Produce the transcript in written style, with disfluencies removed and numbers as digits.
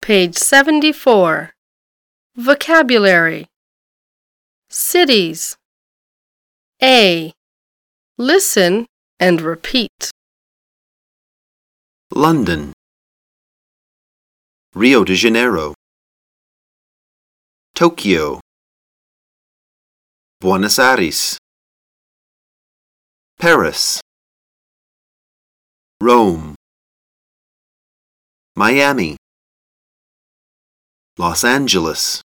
Page 74. Vocabulary. Cities. A. Listen and repeat. London, Rio de Janeiro, Tokyo, Buenos Aires, Paris, Rome, Miami, Los Angeles.